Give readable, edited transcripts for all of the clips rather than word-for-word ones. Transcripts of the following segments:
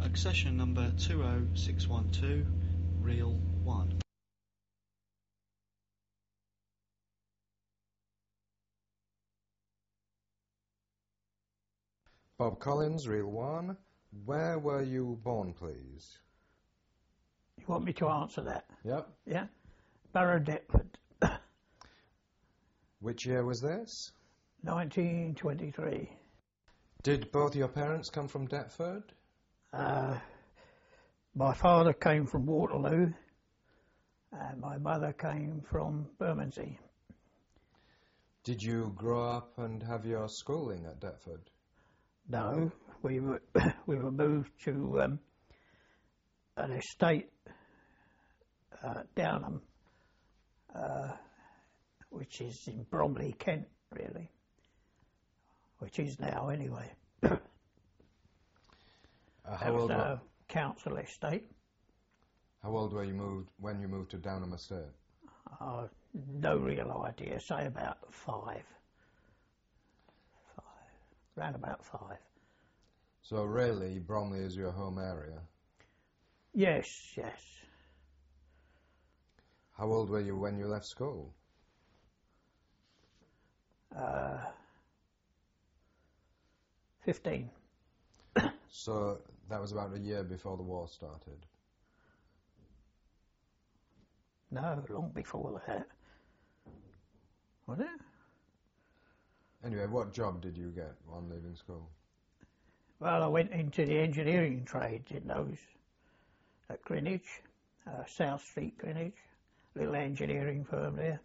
Accession number 20612, reel 1. Bob Collins, reel 1. Where were you born, please? You want me to answer that? Yep. Yeah? Borough Deptford. Which year was this? 1923. Did both your parents come from Deptford? My father came from Waterloo and my mother came from Bermondsey. Did you grow up and have your schooling at Deptford? No, we were moved to an estate, Downham, which is in Bromley, Kent, really, which is now anyway. How old a council estate. How old were you when you moved to Downham Estate? No real idea, say about 5. Around about 5. So really, Bromley is your home area? Yes, yes. How old were you when you left school? 15. So that was about a year before the war started? No, long before that. Was it? Anyway, what job did you get on leaving school? Well, I went into the engineering trade in those at Greenwich, South Street, Greenwich, little engineering firm there.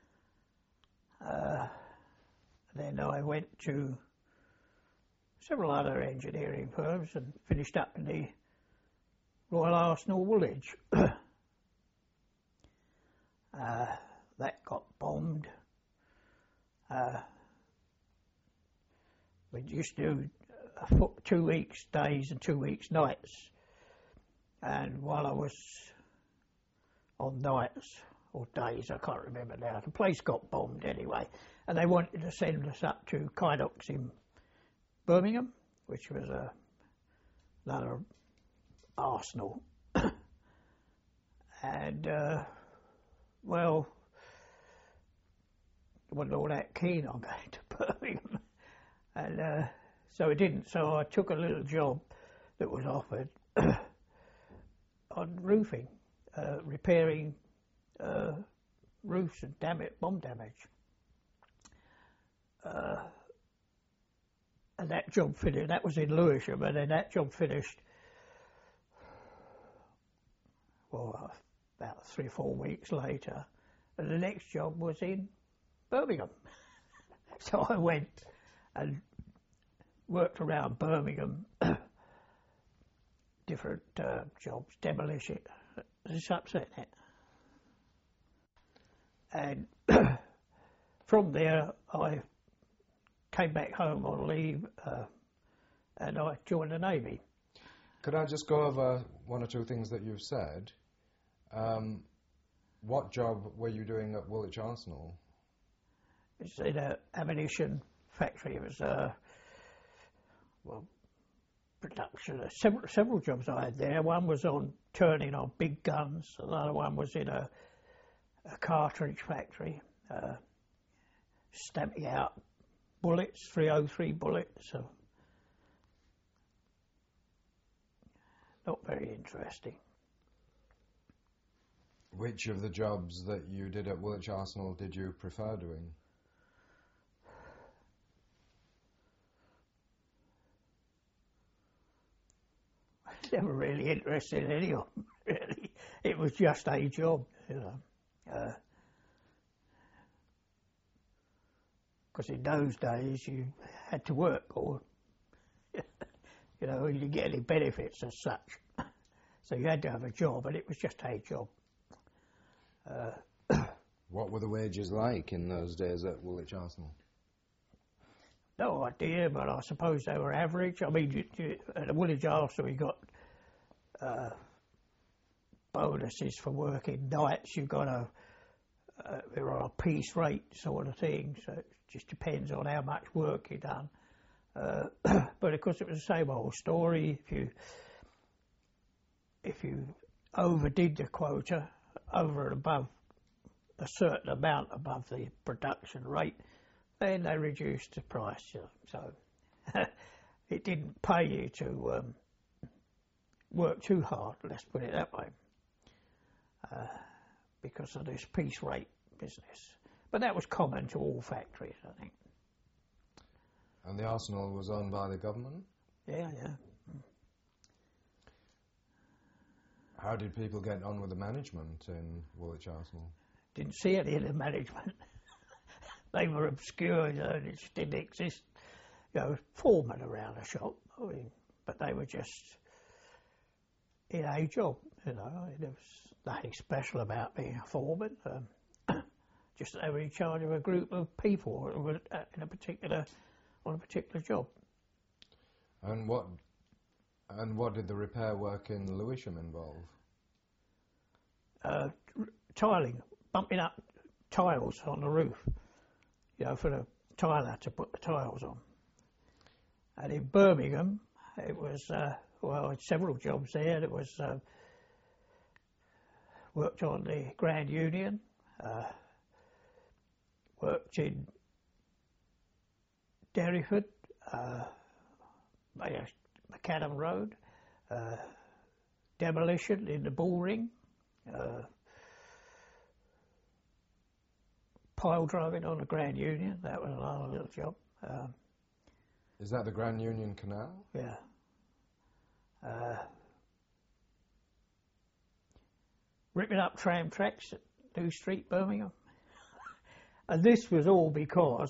Then I went to several other engineering firms and finished up in the Royal Arsenal Woolwich. That got bombed. We used to do 2 weeks days and 2 weeks nights, and while I was on nights or days, I can't remember now, the place got bombed anyway, and they wanted to send us up to Kydox in Birmingham, which was another arsenal. And well, I wasn't all that keen on going to Birmingham, and so I didn't. So I took a little job that was offered on roofing, repairing roofs and bomb damage. And that job finished. That was in Lewisham, and then that job finished. Well, about 3 or 4 weeks later, and the next job was in Birmingham. So I went and worked around Birmingham, different jobs, demolition. It's upsetting it. And from there, I came back home on leave, and I joined the Navy. Could I just go over 1 or 2 things that you've said? What job were you doing at Woolwich Arsenal? It's in an ammunition factory. It was production. Several jobs I had there. One was on turning on big guns. Another one was in a cartridge factory, stamping out bullets, 303 bullets. So not very interesting. Which of the jobs that you did at Woolwich Arsenal did you prefer doing? I was never really interested in any of them, really. It was just a job, you know. Because in those days you had to work, or you know, you didn't get any benefits as such. So you had to have a job, and it was just a job. What were the wages like in those days at Woolwich Arsenal? No idea, but I suppose they were average. I mean, at the Woolwich Arsenal, we got bonuses for working nights. You got they were on a piece rate sort of thing, so it just depends on how much work you done. But of course, it was the same old story. If you if you overdid the quota over and above a certain amount above the production rate, then they reduced the price. So it didn't pay you to work too hard, let's put it that way, because of this piece rate business. But that was common to all factories, I think. And the arsenal was owned by the government? Yeah. How did people get on with the management in Woolwich Arsenal? Didn't see any of the management. They were obscure, it just didn't exist. Foremen around the shop, but they were just in a job, there was nothing special about being a foreman. Just they were in charge of a group of people who were on a particular job. And what did the repair work in Lewisham involve? Tiling, bumping up tiles on the roof, for the tiler to put the tiles on. And in Birmingham, it was, several jobs there. It was worked on the Grand Union, worked in Derryford, Macadam Road, demolition in the Bullring, pile driving on the Grand Union. That was another little job. Is that the Grand Union Canal? Yeah. Ripping up tram tracks at New Street, Birmingham. And this was all because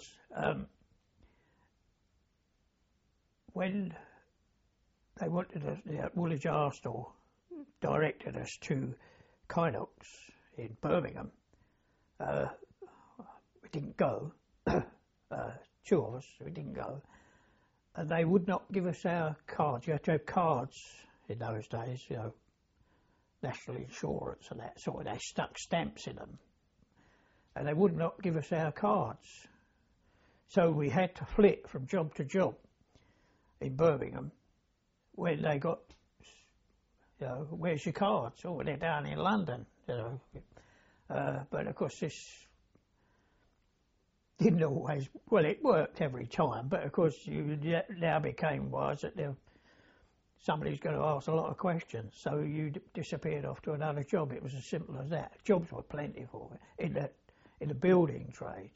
when they wanted us, Woolwich Arsenal directed us to Kinox in Birmingham, we didn't go. Two of us, we didn't go. And they would not give us our cards. You had to have cards in those days, national insurance and that sort of. They stuck stamps in them. And they would not give us our cards. So we had to flit from job to job in Birmingham when they got, where's your cards? Oh, they're down in London, But of course this didn't always, it worked every time, but of course you now became wise that somebody's going to ask a lot of questions, so you disappeared off to another job. It was as simple as that. Jobs were plentiful in the building trade.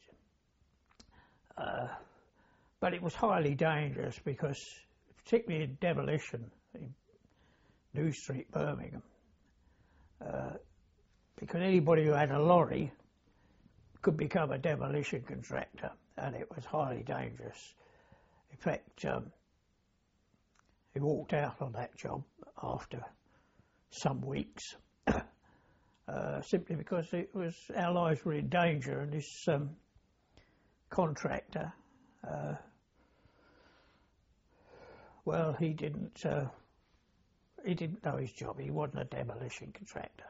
But it was highly dangerous because, particularly in demolition in New Street, Birmingham, because anybody who had a lorry could become a demolition contractor, and it was highly dangerous. In fact, he walked out on that job after some weeks, simply because our lives were in danger, and this contractor, he didn't know his job. He wasn't a demolition contractor.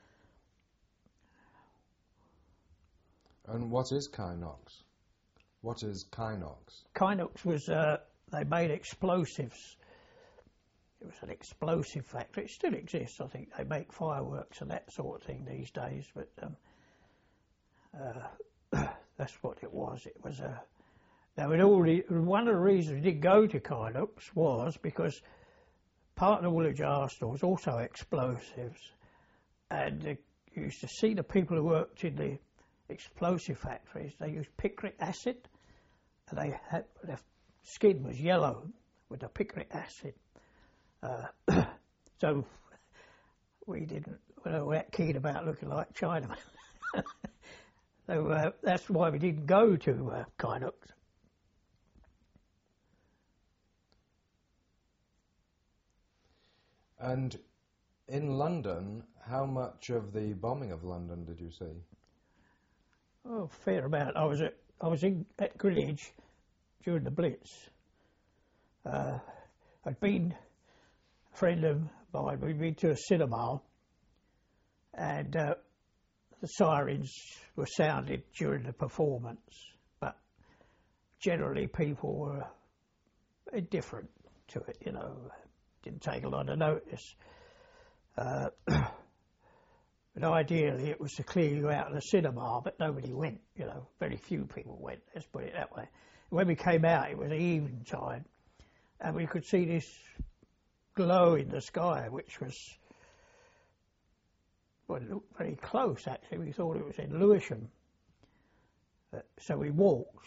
And what is Kinox? What is Kinox? Kinox was, they made explosives. It was an explosive factory. It still exists, I think. They make fireworks and that sort of thing these days, but that's what it was. It was one of the reasons we didn't go to Kinox was because part of the Woolwich Arsenal was also explosives, and you used to see the people who worked in the explosive factories. They used picric acid, and their skin was yellow with the picric acid. So we weren't that keen about looking like Chinamen. So that's why we didn't go to Kinox. And in London, how much of the bombing of London did you see? Oh, fair amount. I was at Greenwich during the Blitz. I'd been, a friend of mine, we'd been to a cinema, and the sirens were sounded during the performance, but generally people were indifferent to it, didn't take a lot of notice. But ideally it was to clear you out of the cinema, but nobody went, you know, very few people went, let's put it that way. When we came out, it was evening time, and we could see this glow in the sky, which was, well, it looked very close actually. We thought it was in Lewisham. So we walked.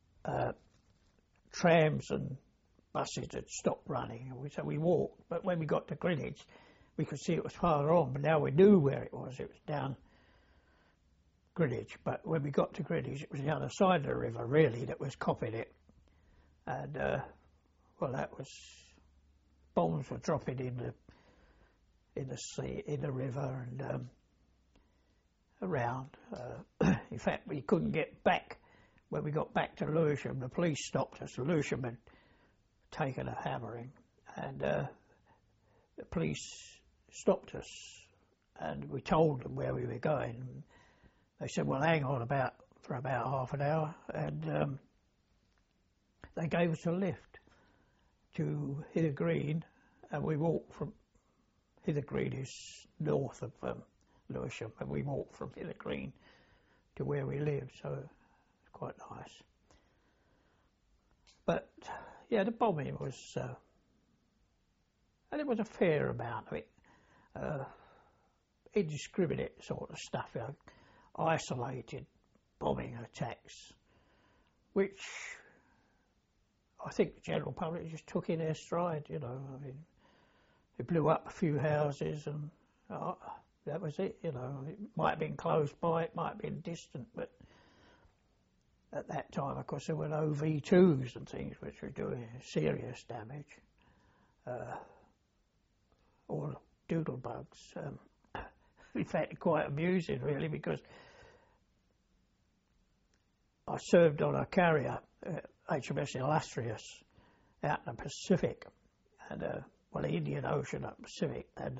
Trams and buses had stopped running, so we walked. But when we got to Greenwich, we could see it was farther on, but now we knew where it was. It was down Greenwich. But when we got to Greenwich, it was the other side of the river, really, that was copping it. And, well, that was... bombs were dropping in the sea, in the river, and around. In fact, we couldn't get back. When we got back to Lewisham, the police stopped us. Lewisham had taken a hammering, and the police stopped us, and we told them where we were going. And they said, well, hang on for about half an hour, and they gave us a lift to Hither Green, and we walked from Hither Green is north of Lewisham, and we walked from Hither Green to where we lived, so it's quite nice. But yeah, the bombing was, and it was a fair amount of it, indiscriminate sort of stuff, you know, isolated bombing attacks, which I think the general public just took in their stride, you know. I mean, it blew up a few houses and that was it, you know. It might have been close by, it might have been distant, but at that time, of course, there were no V2s and things which were doing serious damage, or doodlebugs. In fact, quite amusing, really, because I served on a carrier, HMS Illustrious, out in the Pacific, and well, the Indian Ocean at Pacific, and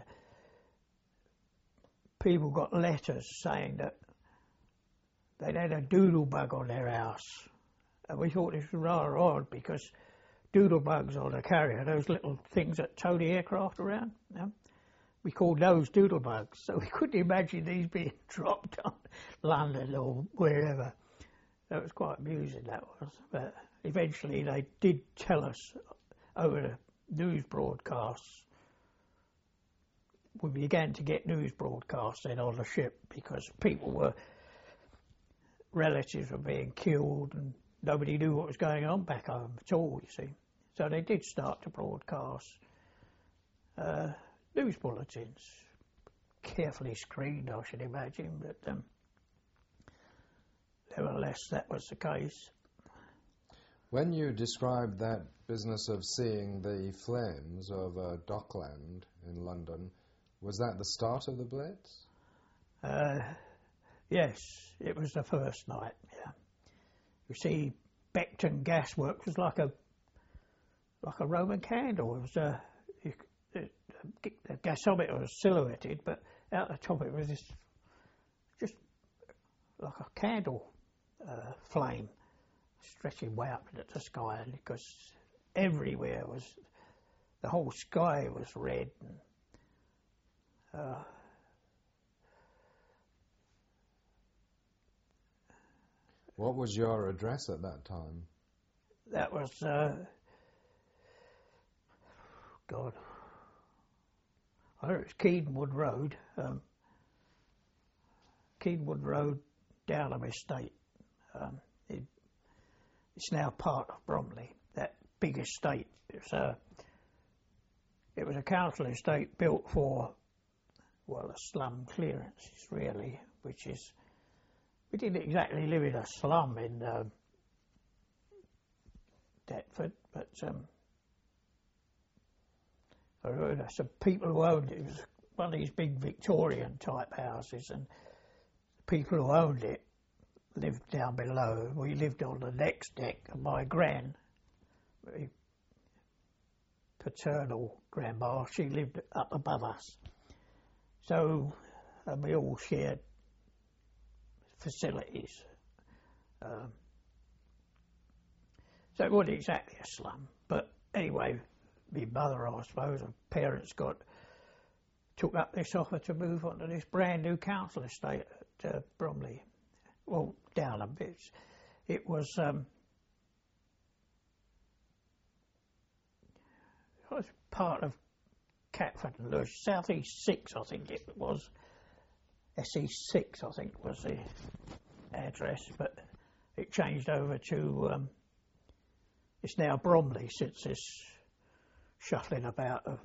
people got letters saying that they'd had a doodlebug on their house, and we thought this was rather odd because doodlebugs on a carrier, those little things that tow the aircraft around, you know, we called those doodlebugs, so we couldn't imagine these being dropped on London or wherever. That was quite amusing, that was. But eventually they did tell us over the news broadcasts. We began to get news broadcasts then on the ship because relatives were being killed and nobody knew what was going on back home at all, you see. So they did start to broadcast news bulletins, carefully screened, I should imagine, but nevertheless, that was the case. When you described that business of seeing the flames of Dockland in London, was that the start of the Blitz? Yes, it was the first night, yeah. You see, Beckton Gasworks was like a Roman candle. It was the gasometer was silhouetted, but out the top it was just like a candle flame stretching way up into the sky, because everywhere the whole sky was red. And, what was your address at that time? That was, God, I know it was Kedenwood Road, Downham Estate. It's now part of Bromley, that big estate. It was a council estate built for, well, a slum clearances, really, which is, we didn't exactly live in a slum in Deptford, but some people who owned it, it was one of these big Victorian type houses, and the people who owned it lived down below. We lived on the next deck, and my paternal grandma, she lived up above us. So, and we all shared facilities. So it wasn't exactly a slum, but anyway, my mother, I suppose, and parents got took up this offer to move on to this brand new council estate at Bromley. Well, down a bit. It was part of Catford and Lewis, South East 6, I think it was. SE 6, I think, was the address, but it changed over to, it's now Bromley since this shuffling about of.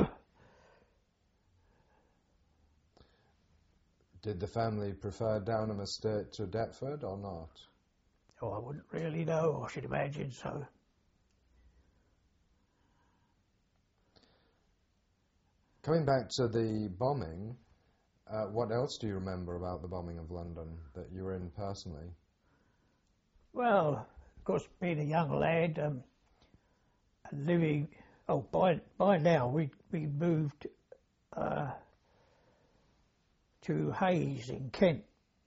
Did the family prefer Downham Estate to Deptford or not? Oh, I wouldn't really know, I should imagine so. Coming back to the bombing, what else do you remember about the bombing of London that you were in personally? Well, of course, being a young lad and living, by now we moved to Hayes in Kent,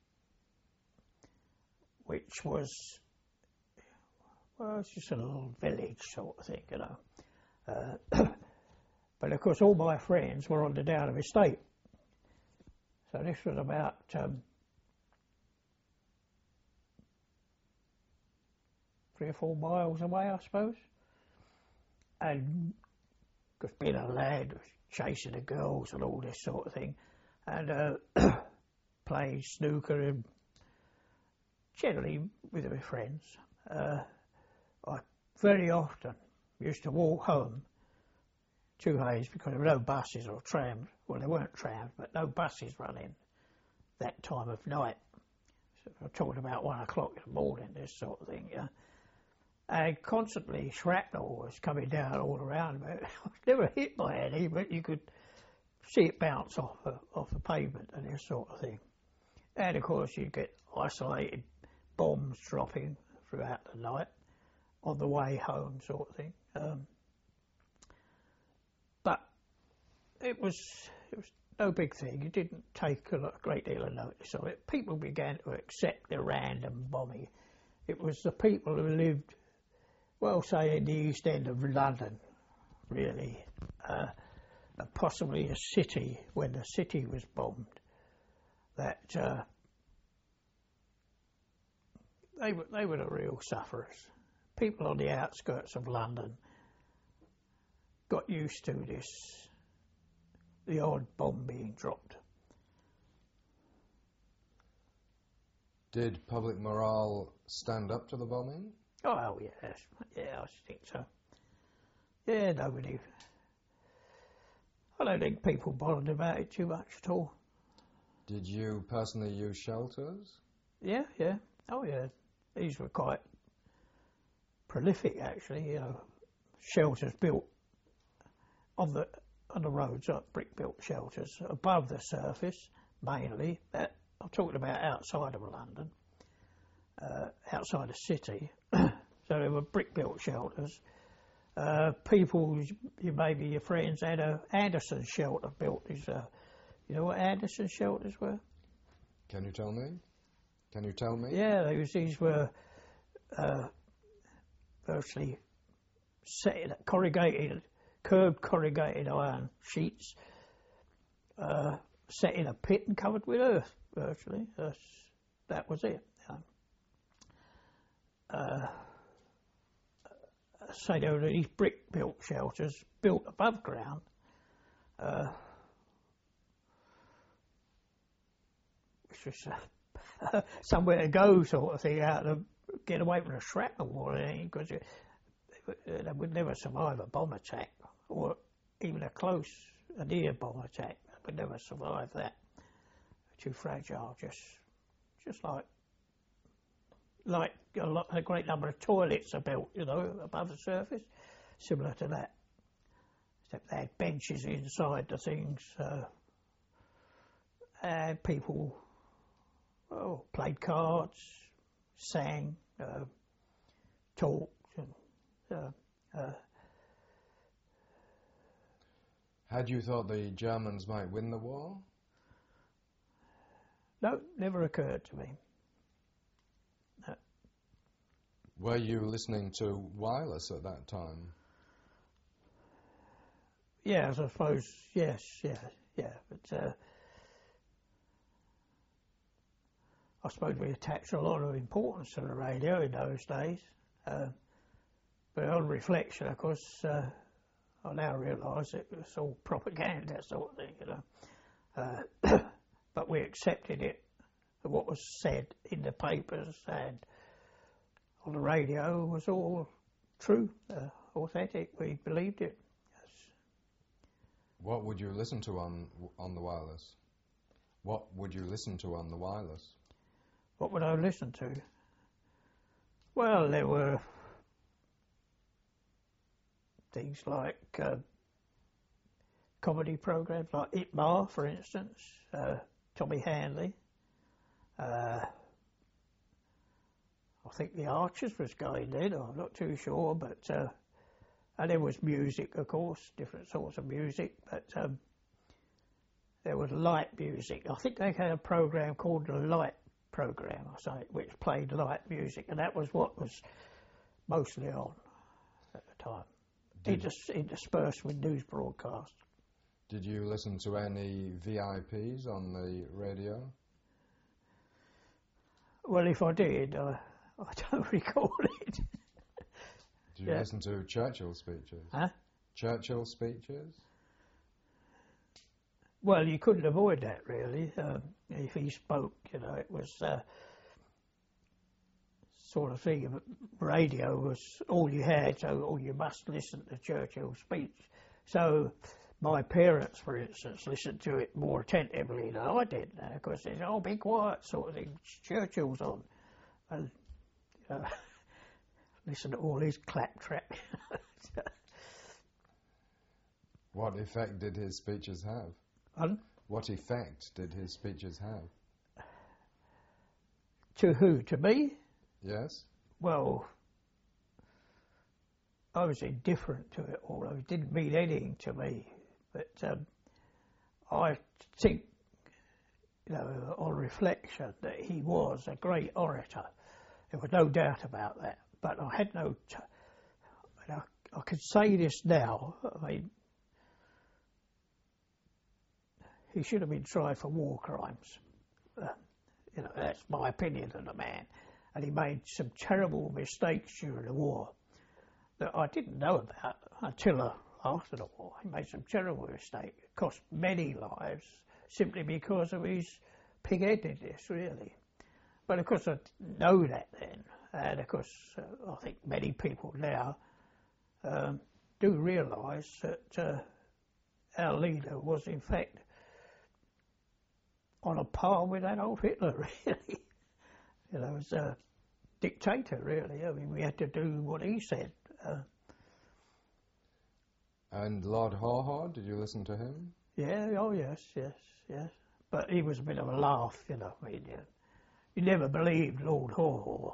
which was, well, it's just a little village sort of thing, you know. But of course all my friends were on the Downham Estate. So this was about 3 or 4 miles away, I suppose. And because being a lad, was chasing the girls and all this sort of thing, and playing snooker and generally with my friends. I very often used to walk home to Hayes because there were no buses or trams. Well, there weren't trams, but no buses running that time of night. So I'm talking about 1 o'clock in the morning, this sort of thing, yeah. And constantly shrapnel was coming down all around me. I was never hit by any, but you could see it bounce off the pavement and this sort of thing. And of course you'd get isolated bombs dropping throughout the night on the way home sort of thing. But it was no big thing. It didn't take a great deal of notice of it. People began to accept the random bombing. It was the people who lived, well, say in the East End of London, really, possibly a city, when the city was bombed, that they were the real sufferers. People on the outskirts of London got used to the odd bomb being dropped. Did public morale stand up to the bombing? Oh, yes. Yeah, I think so. Yeah, nobody. I don't think people bothered about it too much at all. Did you personally use shelters? Yeah. Oh, yeah. These were quite prolific, actually. You know, shelters built on the roads, like brick-built shelters above the surface, mainly. I'm talking about outside of London, outside the city. So there were brick-built shelters. People, maybe your friends, had a Anderson shelter built. You know what Anderson shelters were? Can you tell me? Yeah, these were virtually set in curved corrugated iron sheets, set in a pit and covered with earth, virtually. That was it. So there were these brick-built shelters built above ground, which was somewhere to go sort of thing, out to get away from the shrapnel or anything, because they would never survive a bomb attack, or even a near bomb attack. They would never survive that. Too fragile, just like a great number of toilets are built, you know, above the surface, similar to that. Except they had benches inside the things, and people played cards, sang, talked, and Had you thought the Germans might win the war? No, never occurred to me. No. Were you listening to wireless at that time? Yes, I suppose, yes, yeah. But I suppose we attached a lot of importance to the radio in those days. But on reflection, of course, I now realise it was all propaganda sort of thing, you know. But we accepted it, what was said in the papers and on the radio was all true, authentic. We believed it. Yes. What would you listen to on the wireless? What would you listen to on the wireless? What would I listen to? Well, there were things like comedy programs like Itmar, for instance, Tommy Hanley. I think the Archers was going then, I'm not too sure, but and there was music, of course, different sorts of music, but there was light music. I think they had a program called the Light Program, or something, which played light music, and that was what was mostly on at the time. Interspersed with news broadcasts. Did you listen to any VIPs on the radio? Well, if I did, I don't recall it. Did you listen to Churchill speeches? Huh? Churchill speeches? Well, you couldn't avoid that, really. If he spoke, you know, it was sort of thing. Radio was all you had, so you must listen to Churchill's speech. So my parents, for instance, listened to it more attentively than I did. And of course, they said, "Oh, be quiet," sort of thing. Churchill's on, and listen to all his claptrap. What effect did his speeches have? Pardon? What effect did his speeches have? To who? To me? Yes? Well, I was indifferent to it all. It didn't mean anything to me. But I think, you know, on reflection, that he was a great orator. There was no doubt about that. But I had no... I could say this now. I mean, he should have been tried for war crimes. You know, that's my opinion of the man. And he made some terrible mistakes during the war that I didn't know about until after the war. He made some terrible mistakes. It cost many lives simply because of his pig-headedness, really. But of course I didn't know that then. And of course I think many people now do realise that our leader was in fact on a par with Adolf Hitler, really. You know, as a dictator, really. I mean, we had to do what he said. And Lord Haw, did you listen to him? Yeah, oh yes. But he was a bit of a laugh, you know. I mean, you never believed Lord Haw.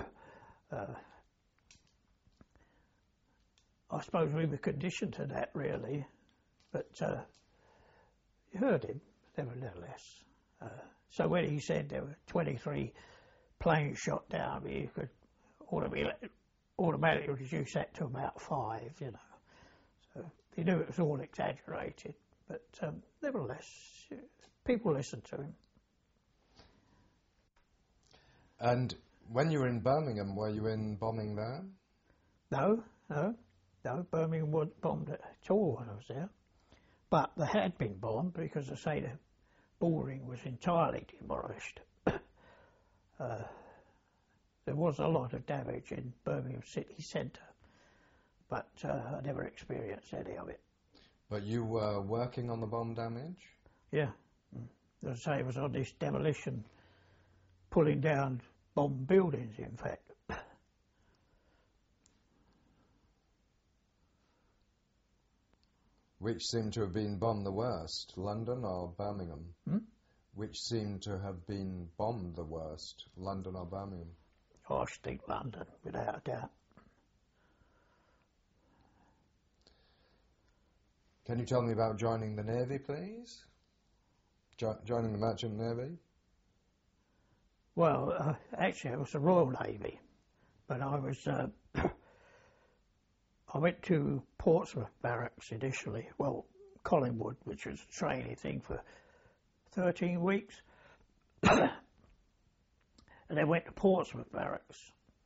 I suppose we were conditioned to that, really. But you heard him, nevertheless. So when he said there were 23 planes shot down, you could automatically reduce that to about 5, you know. So he knew it was all exaggerated, but nevertheless, people listened to him. And when you were in Birmingham, were you in bombing there? No, Birmingham wasn't bombed at all when I was there. But they had been bombed because, I say, the Bullring was entirely demolished. There was a lot of damage in Birmingham city centre, but I never experienced any of it. But you were working on the bomb damage? Yeah. As I say, it was on this demolition, pulling down bomb buildings, in fact. Which seemed to have been bombed the worst, London or Birmingham? Which seemed to have been bombed the worst, London or Birmingham? Oh, I think London, without a doubt. Can you tell me about joining the Navy, please? Joining the Merchant Navy? Well, actually, it was the Royal Navy, but I I went to Portsmouth Barracks initially, well, Collingwood, which was a training thing for 13 weeks. And then went to Portsmouth Barracks.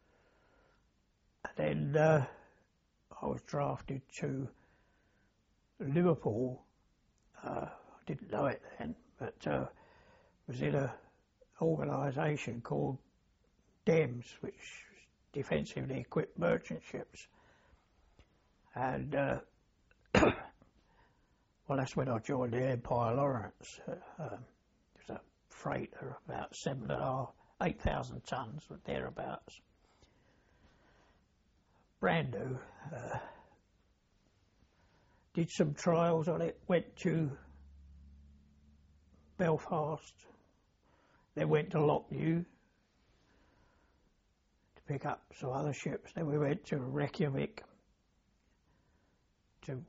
And then I was drafted to Liverpool. I didn't know it then, but was in an organisation called DEMS, which was Defensively Equipped Merchant Ships. And well, that's when I joined the Empire Lawrence. It was a freighter of about 8,000 tons, or thereabouts. Brand new. Did some trials on it, went to Belfast, then went to Locknew to pick up some other ships. Then we went to Reykjavik to,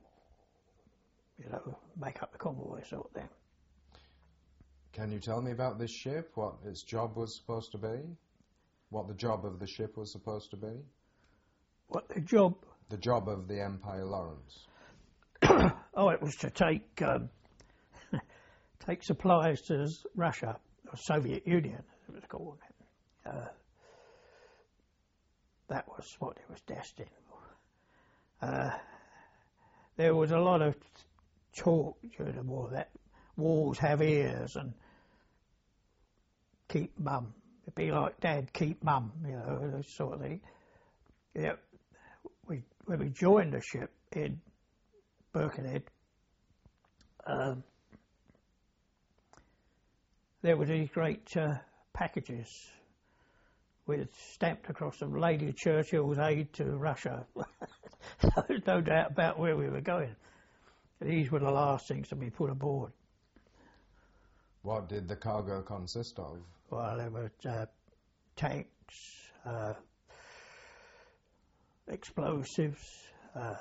make up the convoy sort of thing. Can you tell me about this ship, what its job was supposed to be? What the job of the ship was supposed to be? What the job? The job of the Empire Lawrence. Oh, it was to take supplies to Russia, or Soviet Union, it was called. That was what it was destined for. There was a lot of talk during the war that walls have ears and keep mum. It'd be like Dad, keep mum, that sort of thing. Yeah, when we joined the ship in Birkenhead, there were these great packages with stamped across them, Lady Churchill's aid to Russia. There's no doubt about where we were going. These were the last things to be put aboard. What did the cargo consist of? Well, there were tanks, explosives. I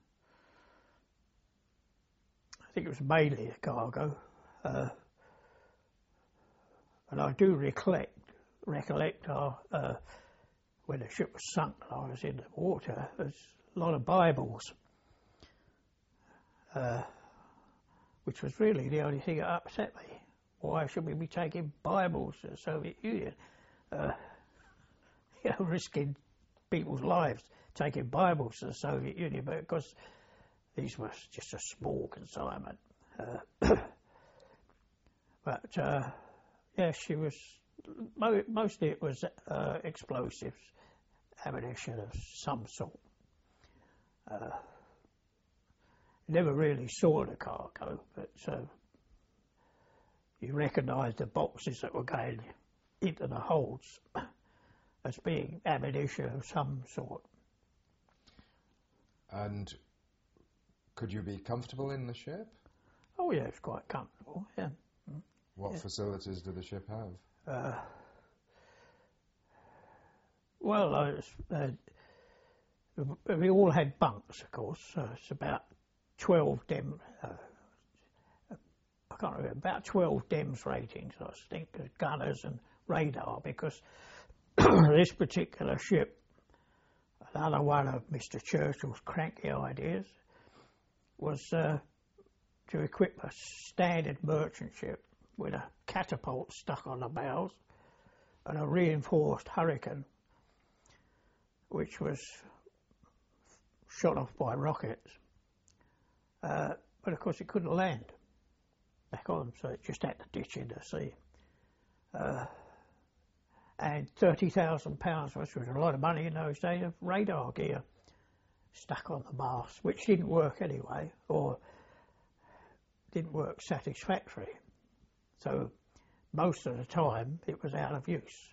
think it was mainly a cargo. And I do recollect our, when the ship was sunk and I was in the water, there's a lot of Bibles, which was really the only thing that upset me. Why should we be taking Bibles to the Soviet Union? Risking people's lives taking Bibles to the Soviet Union, but because these were just a small consignment. But yes, she was mostly it was explosives, ammunition of some sort. Never really saw the cargo, but you recognised the boxes that were going into the holds as being ammunition of some sort. And could you be comfortable in the ship? Oh yeah, it's quite comfortable, yeah. What facilities did the ship have? Well, we all had bunks, of course. It's about 12 DEM, I can't remember, about 12 DEMS ratings, I think, gunners and radar, because this particular ship, another one of Mr. Churchill's cranky ideas, was to equip a standard merchant ship with a catapult stuck on the bows and a reinforced Hurricane, which was shot off by rockets. But of course it couldn't land back on, so it just had to ditch in the sea. And £30,000, which was a lot of money in those days, of radar gear stuck on the mast, which didn't work anyway, or didn't work satisfactorily. So most of the time it was out of use.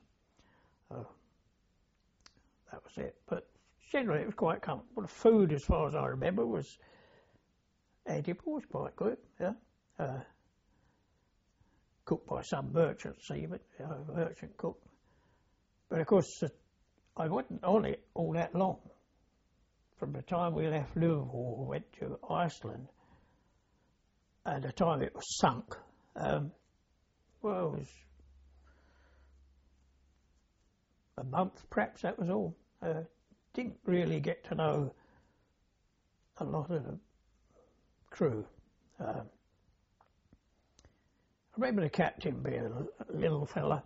That was it. But generally it was quite comfortable. The food, as far as I remember, was edible, was quite good. Yeah, cooked by some merchant seaman, merchant cook. But of course, I wasn't on it all that long. From the time we left Liverpool, went to Iceland, and the time it was sunk, well, it was a month, perhaps, that was all. Didn't really get to know a lot of the crew. I remember the captain being a little fella,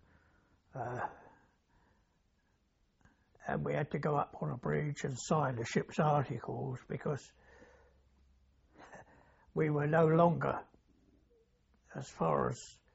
and we had to go up on a bridge and sign the ship's articles because we were no longer, as far as